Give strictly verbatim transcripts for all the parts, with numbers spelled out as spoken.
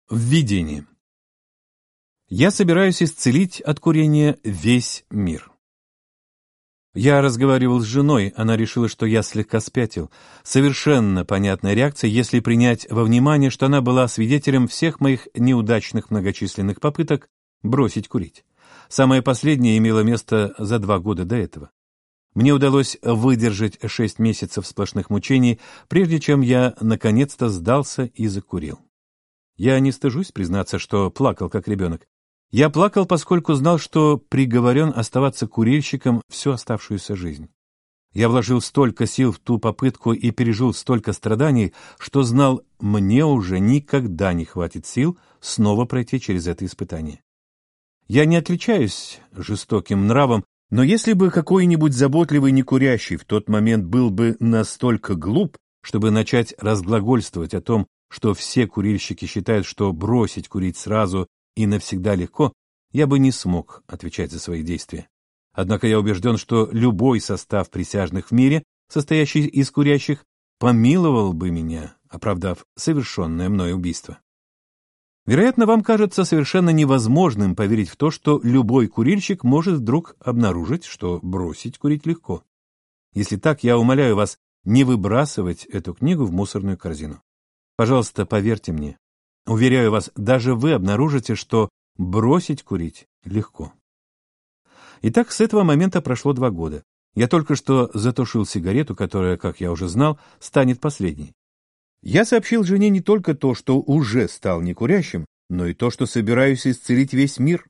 Введение. Я собираюсь исцелить от курения весь мир. Я разговаривал с женой, она решила, что я слегка спятил. Совершенно понятная реакция, если принять во внимание, что она была свидетелем всех моих неудачных многочисленных попыток бросить курить. Самое последнее имело место за два года до этого. Мне удалось выдержать шесть месяцев сплошных мучений, прежде чем я наконец-то сдался и закурил. Я не стыжусь признаться, что плакал как ребенок. Я плакал, поскольку знал, что приговорен оставаться курильщиком всю оставшуюся жизнь. Я вложил столько сил в ту попытку и пережил столько страданий, что знал, мне уже никогда не хватит сил снова пройти через это испытание. Я не отличаюсь жестоким нравом, но если бы какой-нибудь заботливый некурящий в тот момент был бы настолько глуп, чтобы начать разглагольствовать о том, что все курильщики считают, что бросить курить сразу и навсегда легко, я бы не смог отвечать за свои действия. Однако я убежден, что любой состав присяжных в мире, состоящий из курящих, помиловал бы меня, оправдав совершенное мною убийство. Вероятно, вам кажется совершенно невозможным поверить в то, что любой курильщик может вдруг обнаружить, что бросить курить легко. Если так, я умоляю вас не выбрасывать эту книгу в мусорную корзину. Пожалуйста, поверьте мне. Уверяю вас, даже вы обнаружите, что бросить курить легко. Итак, с этого момента прошло два года. Я только что затушил сигарету, которая, как я уже знал, станет последней. Я сообщил жене не только то, что уже стал некурящим, но и то, что собираюсь исцелить весь мир.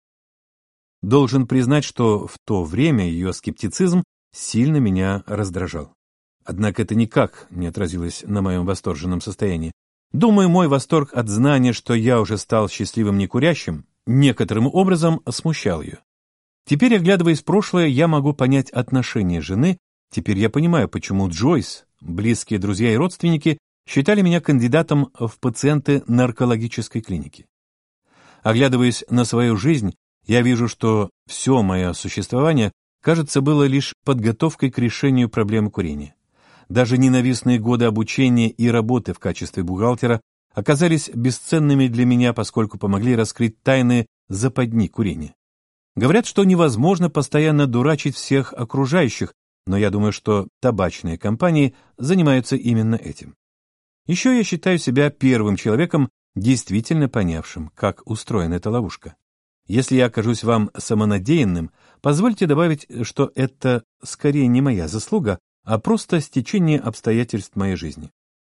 Должен признать, что в то время ее скептицизм сильно меня раздражал. Однако это никак не отразилось на моем восторженном состоянии. Думаю, мой восторг от знания, что я уже стал счастливым некурящим, некоторым образом смущал ее. Теперь, оглядываясь в прошлое, я могу понять отношение жены. Теперь я понимаю, почему Джойс, близкие друзья и родственники, считали меня кандидатом в пациенты наркологической клиники. Оглядываясь на свою жизнь, я вижу, что все мое существование, кажется, было лишь подготовкой к решению проблемы курения. Даже ненавистные годы обучения и работы в качестве бухгалтера оказались бесценными для меня, поскольку помогли раскрыть тайны западни курения. Говорят, что невозможно постоянно дурачить всех окружающих, но я думаю, что табачные компании занимаются именно этим. Еще я считаю себя первым человеком, действительно понявшим, как устроена эта ловушка. Если я окажусь вам самонадеянным, позвольте добавить, что это скорее не моя заслуга, а просто стечение обстоятельств моей жизни.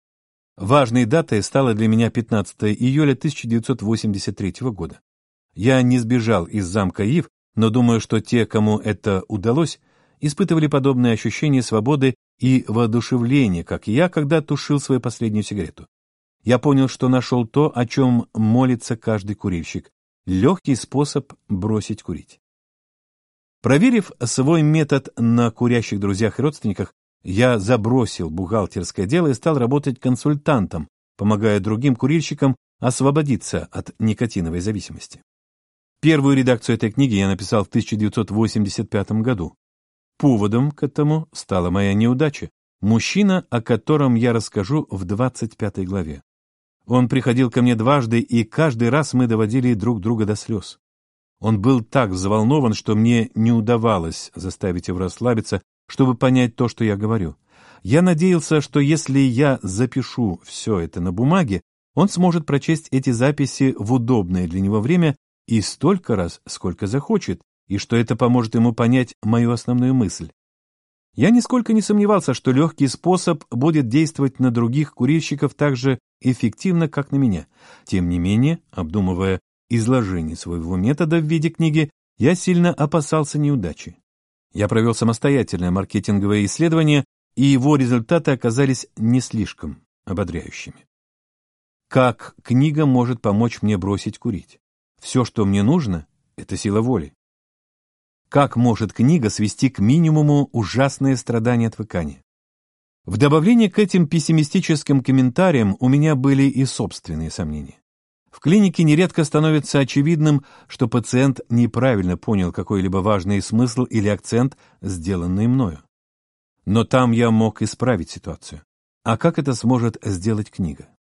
Важной датой стало для меня пятнадцатое июля тысяча девятьсот восемьдесят третьего года. Я не сбежал из замка Ив, но думаю, что те, кому это удалось, испытывали подобные ощущения свободы и воодушевления, как и я, когда тушил свою последнюю сигарету. Я понял, что нашел то, о чем молится каждый курильщик – легкий способ бросить курить. Проверив свой метод на курящих друзьях и родственниках, я забросил бухгалтерское дело и стал работать консультантом, помогая другим курильщикам освободиться от никотиновой зависимости. Первую редакцию этой книги я написал в тысяча девятьсот восемьдесят пятом году. Поводом к этому стала моя неудача, мужчина, о котором я расскажу в двадцать пятой главе. Он приходил ко мне дважды, и каждый раз мы доводили друг друга до слез. Он был так взволнован, что мне не удавалось заставить его расслабиться, чтобы понять то, что я говорю. Я надеялся, что если я запишу все это на бумаге, он сможет прочесть эти записи в удобное для него время и столько раз, сколько захочет, и что это поможет ему понять мою основную мысль. Я нисколько не сомневался, что легкий способ будет действовать на других курильщиков так же эффективно, как на меня. Тем не менее, обдумывая изложение своего метода в виде книги, я сильно опасался неудачи. Я провел самостоятельное маркетинговое исследование, и его результаты оказались не слишком ободряющими. Как книга может помочь мне бросить курить? Все, что мне нужно, это сила воли. Как может книга свести к минимуму ужасные страдания отвыкания? В добавление к этим пессимистическим комментариям у меня были и собственные сомнения. В клинике нередко становится очевидным, что пациент неправильно понял какой-либо важный смысл или акцент, сделанный мною. Но там я мог исправить ситуацию. А как это сможет сделать книга?